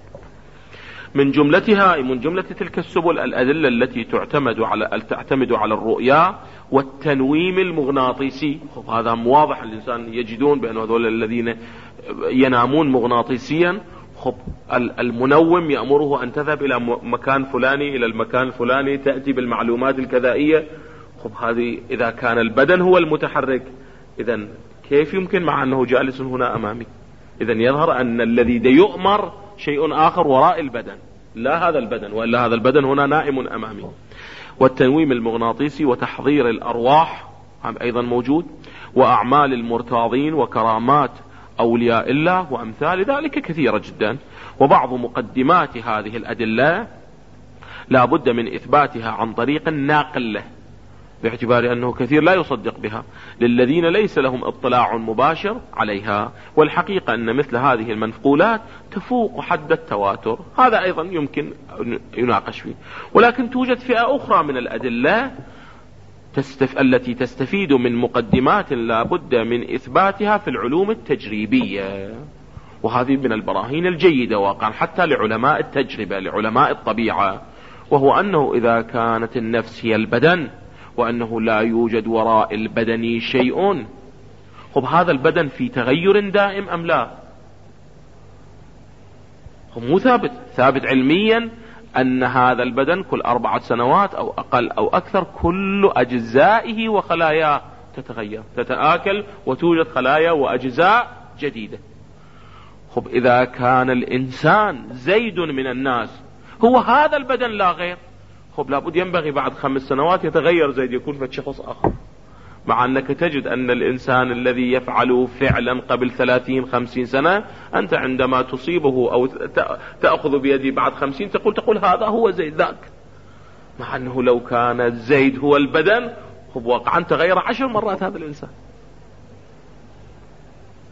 من جملتها من جملة تلك السبل الأدلة التي تعتمد على تعتمد على الرؤيا والتنويم المغناطيسي. هذا واضح، الإنسان يجدون بأن هذول الذين ينامون مغناطيسيا، خب المنوم يأمره أن تذهب إلى مكان فلاني إلى المكان الفلاني، تأتي بالمعلومات الكذائية. خب هذه إذا كان البدن هو المتحرك، إذن كيف يمكن مع أنه جالس هنا أمامي؟ إذن يظهر أن الذي يؤمر شيء آخر وراء البدن، لا هذا البدن، وإلا هذا البدن هنا نائم أمامي. والتنويم المغناطيسي وتحضير الأرواح أيضا موجود، وأعمال المرتاضين وكرامات أولياء الله وأمثال ذلك كثيرة جدا. وبعض مقدمات هذه الأدلة لا بد من إثباتها عن طريق ناقل، باعتبار أنه كثير لا يصدق بها للذين ليس لهم اطلاع مباشر عليها. والحقيقة أن مثل هذه المنقولات تفوق حد التواتر، هذا أيضا يمكن يناقش فيه. ولكن توجد فئة أخرى من الأدلة تستف... التي تستفيد من مقدمات لا بد من إثباتها في العلوم التجريبية، وهذه من البراهين الجيدة واقعا حتى لعلماء التجربة، لعلماء الطبيعة، وهو أنه إذا كانت النفس هي البدن وأنه لا يوجد وراء البدن شيء، خب هذا البدن في تغير دائم أم لا؟ خب مو ثابت، ثابت علميا أن هذا البدن كل أربعة سنوات أو أقل أو أكثر كل أجزائه وخلاياه تتغير، تتآكل وتوجد خلايا وأجزاء جديدة. خب إذا كان الإنسان زيد من الناس هو هذا البدن لا غير، خب لابد ينبغي بعد خمس سنوات يتغير زيد، يكون في شخص آخر. مع أنك تجد أن الإنسان الذي يفعل فعلا قبل ثلاثين خمسين سنة أنت عندما تصيبه أو تأخذ بيده بعد خمسين تقول تقول هذا هو زيد ذاك، مع أنه لو كان زيد هو البدن خب واقعا تغير عشر مرات هذا الإنسان.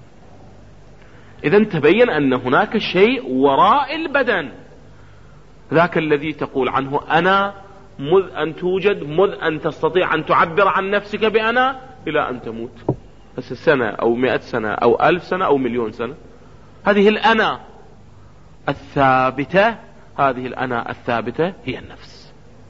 إذن تبين أن هناك شيء وراء البدن ذاك الذي تقول عنه أنا مذ أن توجد، مذ أن تستطيع أن تعبر عن نفسك بأنا إلى أن تموت، بس سنة أو مئة سنة أو ألف سنة أو مليون سنة. هذه الأنا الثابتة، هذه الأنا الثابتة هي النفس.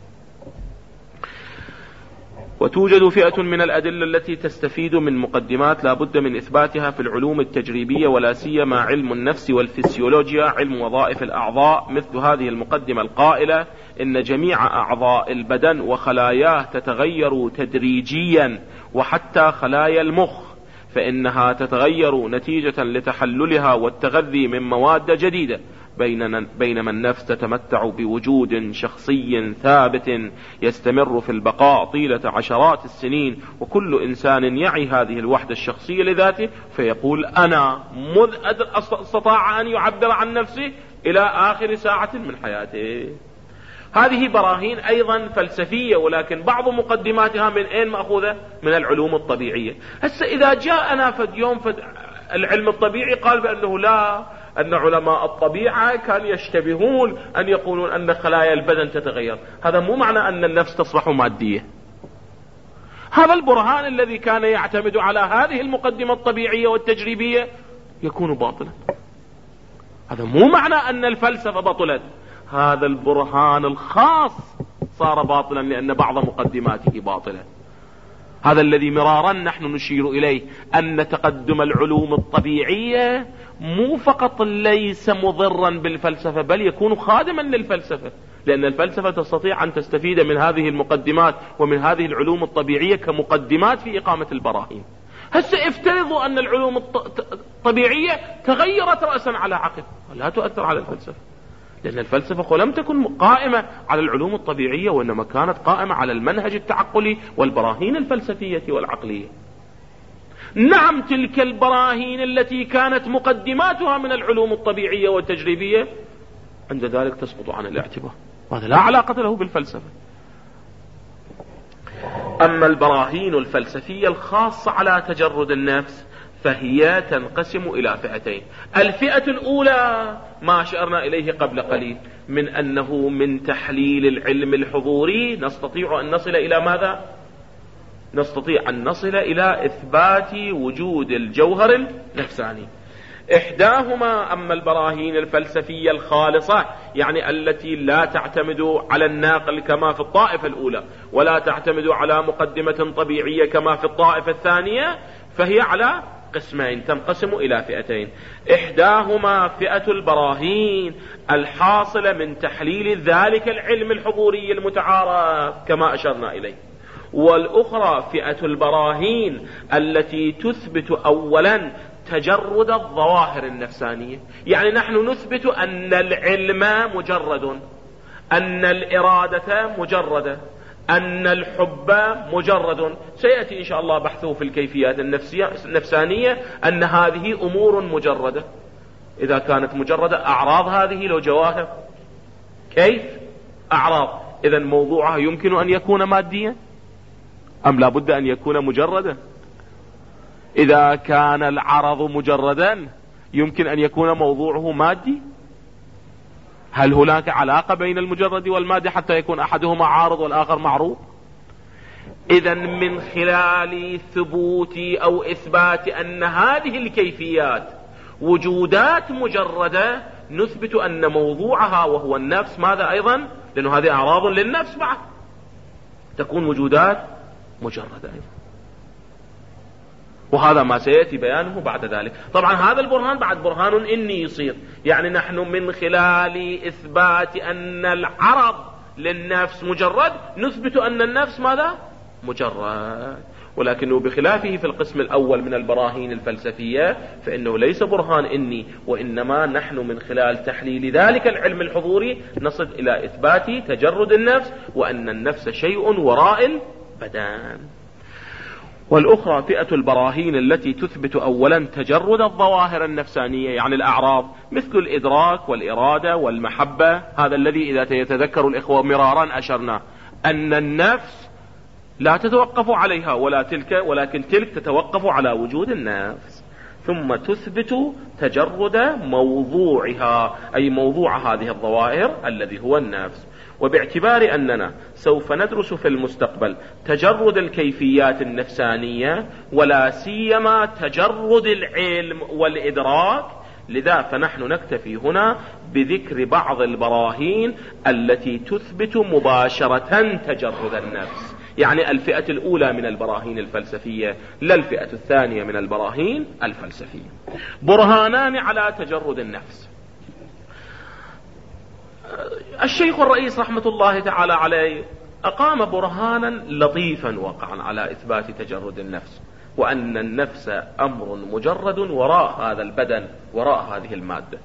وتوجد فئة من الأدلة التي تستفيد من مقدمات لا بد من إثباتها في العلوم التجريبية، ولا سيما علم النفس والفسيولوجيا، علم وظائف الأعضاء، مثل هذه المقدمة القائلة: إن جميع أعضاء البدن وخلاياه تتغير تدريجيا، وحتى خلايا المخ فإنها تتغير نتيجة لتحللها والتغذي من مواد جديدة، بينما النفس تتمتع بوجود شخصي ثابت يستمر في البقاء طيلة عشرات السنين، وكل إنسان يعي هذه الوحدة الشخصية لذاته فيقول أنا، مذ استطاع أن يعبر عن نفسه إلى آخر ساعة من حياته. هذه براهين أيضا فلسفية، ولكن بعض مقدماتها من أين مأخوذة؟ من العلوم الطبيعية. هسه إذا جاءنا فد يوم فد العلم الطبيعي قال بأنه لا، أن علماء الطبيعة كانوا يشتبهون أن يقولون أن خلايا البدن تتغير، هذا مو معنى أن النفس تصبح مادية. هذا البرهان الذي كان يعتمد على هذه المقدمة الطبيعية والتجريبية يكون باطلا. هذا مو معنى أن الفلسفة بطلت، هذا البرهان الخاص صار باطلا لأن بعض مقدماته باطلة. هذا الذي مرارا نحن نشير إليه، أن تقدم العلوم الطبيعية مو فقط ليس مضرا بالفلسفة، بل يكون خادما للفلسفة، لأن الفلسفة تستطيع أن تستفيد من هذه المقدمات ومن هذه العلوم الطبيعية كمقدمات في إقامة البراهين. هسه افترضوا أن العلوم الطبيعية تغيرت رأسا على عقب، لا تؤثر على الفلسفة، لأن الفلسفة لم تكن قائمة على العلوم الطبيعية، وإنما كانت قائمة على المنهج التعقلي والبراهين الفلسفية والعقلية. نعم، تلك البراهين التي كانت مقدماتها من العلوم الطبيعية والتجريبية عند ذلك تسقط عن الاعتبار، وهذا لا علاقة له بالفلسفة. أما البراهين الفلسفية الخاصة على تجرد النفس فهي تنقسم إلى فئتين. الفئة الأولى ما أشرنا إليه قبل قليل، من أنه من تحليل العلم الحضوري نستطيع أن نصل إلى ماذا؟ نستطيع أن نصل إلى إثبات وجود الجوهر النفساني. إحداهما أما البراهين الفلسفية الخالصة، يعني التي لا تعتمد على الناقل كما في الطائفة الأولى، ولا تعتمد على مقدمة طبيعية كما في الطائفة الثانية، فهي على قسمين، تنقسم إلى فئتين. إحداهما فئة البراهين الحاصلة من تحليل ذلك العلم الحضوري المتعارف كما أشرنا إليه، والأخرى فئة البراهين التي تثبت أولا تجرد الظواهر النفسانية، يعني نحن نثبت أن العلم مجرد، أن الإرادة مجردة، أن الحب مجرد. سيأتي إن شاء الله بحثه في الكيفيات النفسية النفسانية أن هذه أمور مجردة. إذا كانت مجردة، أعراض هذه لو جواهر، كيف أعراض؟ إذا موضوعها يمكن أن يكون ماديا أم لا بد أن يكون مجردا؟ إذا كان العرض مجردا يمكن أن يكون موضوعه مادي؟ هل هناك علاقة بين المجرد والمادي حتى يكون أحدهما عارض والآخر معروض؟ إذا من خلال ثبوت أو إثبات أن هذه الكيفيات وجودات مجردة نثبت أن موضوعها وهو النفس ماذا أيضا؟ لأنه هذه أعراض للنفس بعد، تكون وجودات مجردة أيضا. وهذا ما سيأتي بيانه بعد ذلك. طبعا هذا البرهان بعد برهان إني يصير، يعني نحن من خلال إثبات أن العرض للنفس مجرد نثبت أن النفس ماذا؟ مجرد. ولكنه بخلافه في القسم الأول من البراهين الفلسفية فإنه ليس برهان إني، وإنما نحن من خلال تحليل ذلك العلم الحضوري نصل إلى إثبات تجرد النفس، وأن النفس شيء وراء البدن. والأخرى فئة البراهين التي تثبت أولا تجرد الظواهر النفسانية، يعني الأعراض، مثل الإدراك والإرادة والمحبة. هذا الذي إذا يتذكر الإخوة مرارا أشرنا أن النفس لا تتوقف عليها ولا تلك، ولكن تلك تتوقف على وجود النفس. ثم تثبت تجرد موضوعها، أي موضوع هذه الظواهر الذي هو النفس. وباعتبار أننا سوف ندرس في المستقبل تجرد الكيفيات النفسانية ولا سيما تجرد العلم والإدراك، لذا فنحن نكتفي هنا بذكر بعض البراهين التي تثبت مباشرة تجرد النفس، يعني الفئة الأولى من البراهين الفلسفية لا الفئة الثانية من البراهين الفلسفية. برهانان على تجرد النفس. الشيخ الرئيس رحمة الله تعالى عليه أقام برهانا لطيفا وقعا على إثبات تجرد النفس، وأن النفس أمر مجرد وراء هذا البدن، وراء هذه المادة،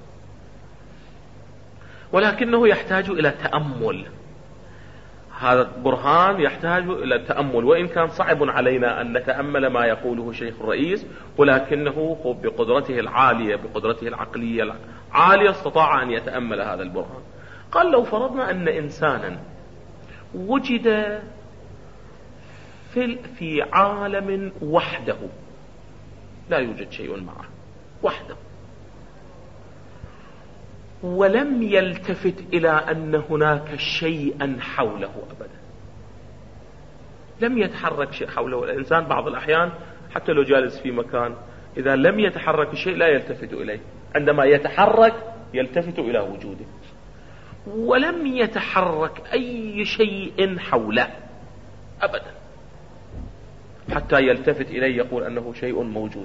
ولكنه يحتاج إلى تأمل. هذا البرهان يحتاج إلى التأمل، وإن كان صعب علينا أن نتأمل ما يقوله شيخ الرئيس، ولكنه بقدرته العالية، بقدرته العقلية العالية، استطاع أن يتأمل هذا البرهان. قال: لو فرضنا أن إنسانا وجد في في عالم وحده، لا يوجد شيء معه، وحده، ولم يلتفت إلى أن هناك شيئا حوله أبدا، لم يتحرك شيء حوله. الإنسان بعض الأحيان حتى لو جالس في مكان، إذا لم يتحرك شيء لا يلتفت إليه، عندما يتحرك يلتفت إلى وجوده. ولم يتحرك أي شيء حوله أبدا حتى يلتفت إليه يقول أنه شيء موجود.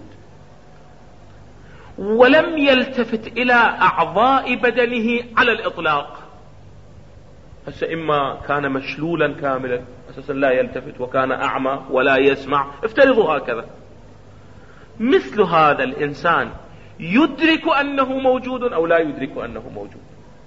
ولم يلتفت إلى أعضاء بدنه على الإطلاق. هسه إما كان مشلولا كاملا أساسا لا يلتفت، وكان أعمى ولا يسمع، افترضوا هكذا. مثل هذا الإنسان يدرك أنه موجود أو لا يدرك أنه موجود؟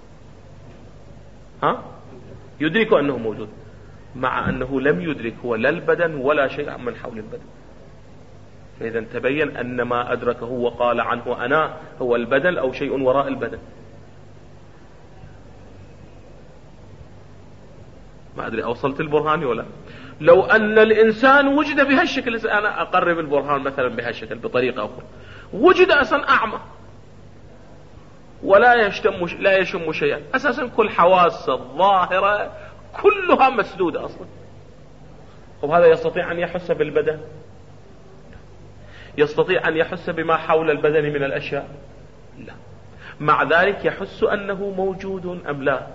ها؟ يدرك أنه موجود، مع أنه لم يدرك هو لا البدن ولا شيء من حول البدن. فإذا تبين أن ما أدركه وقال عنه أنا هو البدن أو شيء وراء البدن. ما أدري أوصلت البرهان ولا؟ لو أن الإنسان وجد بهالشكل، أنا أقرب البرهان مثلا بهالشكل بطريقة أخرى، وجد أصلا أعمى ولا يشتم لا يشم شيئا، أساسا كل حواس الظاهرة كلها مسدودة أصلا. طب هذا يستطيع أن يحس بالبدن؟ يستطيع أن يحس بما حول البدن من الأشياء؟ لا. مع ذلك يحس أنه موجود أم لا؟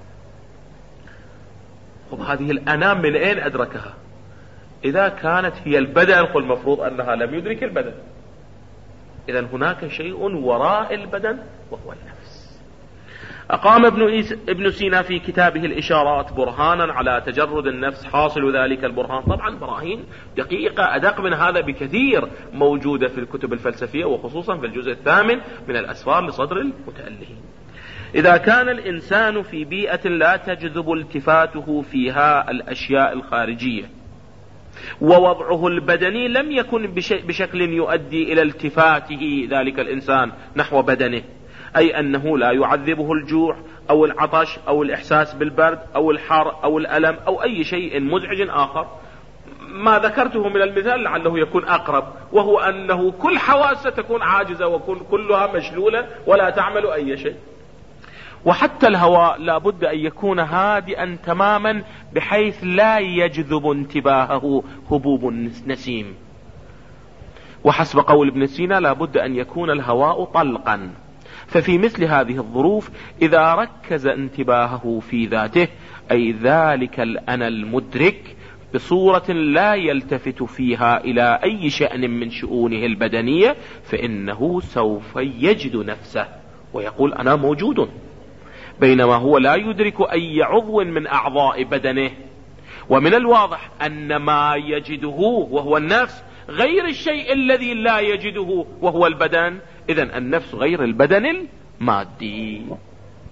طب هذه الأنام من أين أدركها؟ إذا كانت هي البدن فالمفروض أنها لم يدرك البدن. إذن هناك شيء وراء البدن وهو النفس. أقام ابن, ابن سينا في كتابه الإشارات برهانا على تجرد النفس. حاصل ذلك البرهان، طبعا براهين دقيقة أدق من هذا بكثير موجودة في الكتب الفلسفية، وخصوصا في الجزء الثامن من الأسفار لصدر المتألهين. إذا كان الإنسان في بيئة لا تجذب التفاته فيها الأشياء الخارجية، ووضعه البدني لم يكن بشكل يؤدي إلى التفاته ذلك الإنسان نحو بدنه، أي أنه لا يعذبه الجوع أو العطش أو الإحساس بالبرد أو الحر أو الألم أو أي شيء مزعج آخر، ما ذكرته من المثال لعله يكون أقرب، وهو أنه كل حواسه تكون عاجزة وكل كلها مشلولة ولا تعمل أي شيء. وحتى الهواء لا بد أن يكون هادئا تماما بحيث لا يجذب انتباهه هبوب النسيم. وحسب قول ابن سينا لا بد أن يكون الهواء طلقا. ففي مثل هذه الظروف إذا ركز انتباهه في ذاته، أي ذلك الأنا المدرك، بصورة لا يلتفت فيها إلى أي شأن من شؤونه البدنية، فإنه سوف يجد نفسه ويقول أنا موجود، بينما هو لا يدرك أي عضو من أعضاء بدنه. ومن الواضح أن ما يجده وهو النفس غير الشيء الذي لا يجده وهو البدن. إذن النفس غير البدن المادي.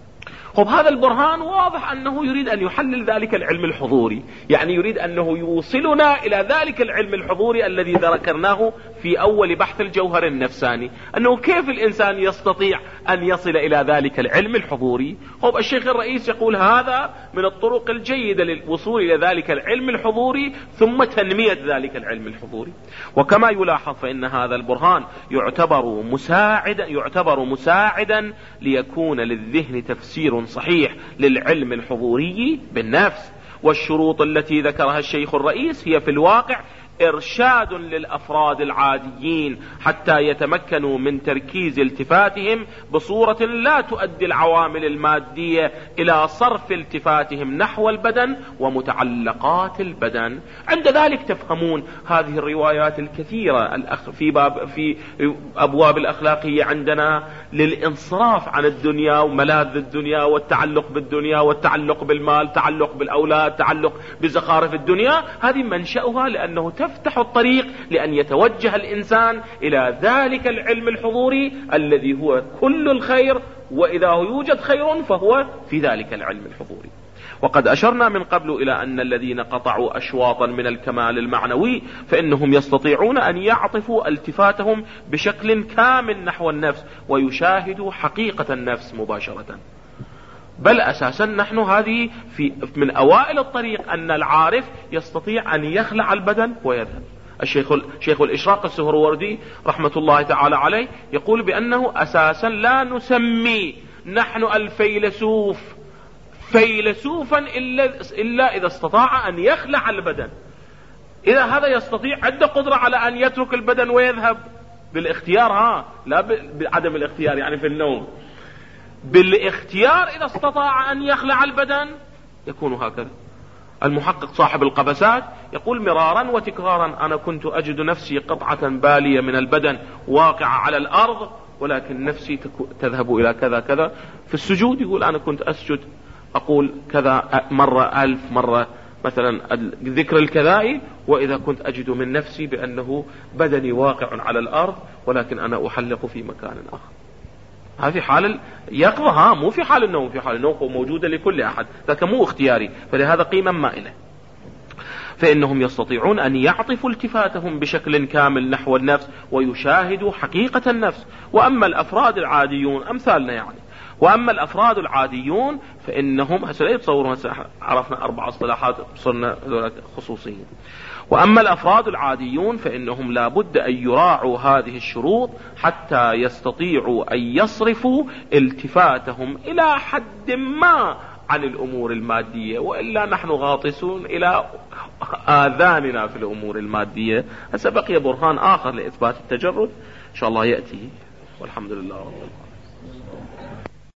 خب هذا البرهان واضح أنه يريد أن يحلل ذلك العلم الحضوري، يعني يريد أنه يوصلنا إلى ذلك العلم الحضوري الذي ذكرناه في أول بحث الجوهر النفساني، أنه كيف الإنسان يستطيع أن يصل إلى ذلك العلم الحضوري. خب الشيخ الرئيس يقول هذا من الطرق الجيدة للوصول إلى ذلك العلم الحضوري ثم تنمية ذلك العلم الحضوري. وكما يلاحظ فإن هذا البرهان يعتبر مساعدا يعتبر مساعدا ليكون للذهن تفسير صحيح للعلم الحضوري بالنفس. والشروط التي ذكرها الشيخ الرئيس هي في الواقع إرشاد للأفراد العاديين حتى يتمكنوا من تركيز التفاتهم بصورة لا تؤدي العوامل المادية إلى صرف التفاتهم نحو البدن ومتعلقات البدن. عند ذلك تفهمون هذه الروايات الكثيرة في باب في أبواب الأخلاقية عندنا للانصراف عن الدنيا وملاذ الدنيا والتعلق بالدنيا والتعلق بالمال، تعلق بالأولاد، تعلق بزخارف الدنيا. هذه منشأها لأنه تفتح الطريق لأن يتوجه الإنسان إلى ذلك العلم الحضوري الذي هو كل الخير، وإذا يوجد خير فهو في ذلك العلم الحضوري. وقد أشرنا من قبل إلى أن الذين قطعوا أشواطا من الكمال المعنوي فإنهم يستطيعون أن يعطفوا التفاتهم بشكل كامل نحو النفس ويشاهدوا حقيقة النفس مباشرة. بل أساسا نحن هذه في من أوائل الطريق أن العارف يستطيع أن يخلع البدن ويذهب. الشيخ شيخ الإشراق السهروردي رحمة الله تعالى عليه يقول بأنه أساسا لا نسمي نحن الفيلسوف فيلسوفا إلا, إلا إذا استطاع أن يخلع البدن. إذا هذا يستطيع عنده قدرة على أن يترك البدن ويذهب بالاختيار، ها لا بعدم الاختيار يعني في النوم، بالاختيار إذا استطاع أن يخلع البدن يكون هكذا. المحقق صاحب القبسات يقول مرارا وتكرارا أنا كنت أجد نفسي قطعة بالية من البدن واقعة على الأرض ولكن نفسي تذهب إلى كذا كذا. في السجود يقول أنا كنت أسجد أقول كذا مرة ألف مرة مثلا ذكر الكذائي، وإذا كنت أجد من نفسي بأنه بدني واقع على الأرض ولكن أنا أحلق في مكان آخر. هذه حال يقظة، ها مو في حال النوم. في حال النوم موجودة لكل أحد، لكن مو اختياري، فلهذا قيمة مائلة. فإنهم يستطيعون أن يعطفوا التفاتهم بشكل كامل نحو النفس ويشاهدوا حقيقة النفس. وأما الأفراد العاديون أمثالنا يعني وأما الأفراد العاديون فإنهم هسه لا يتصورون، عرفنا أربع اصطلاحات صرنا خصوصيين. وأما الأفراد العاديون فإنهم لا بد أن يراعوا هذه الشروط حتى يستطيعوا أن يصرفوا التفاتهم إلى حد ما عن الأمور المادية، وإلا نحن غاطسون إلى آذاننا في الأمور المادية. هسه بقي برهان آخر لإثبات التجرد إن شاء الله يأتي، والحمد لله رب العالمين.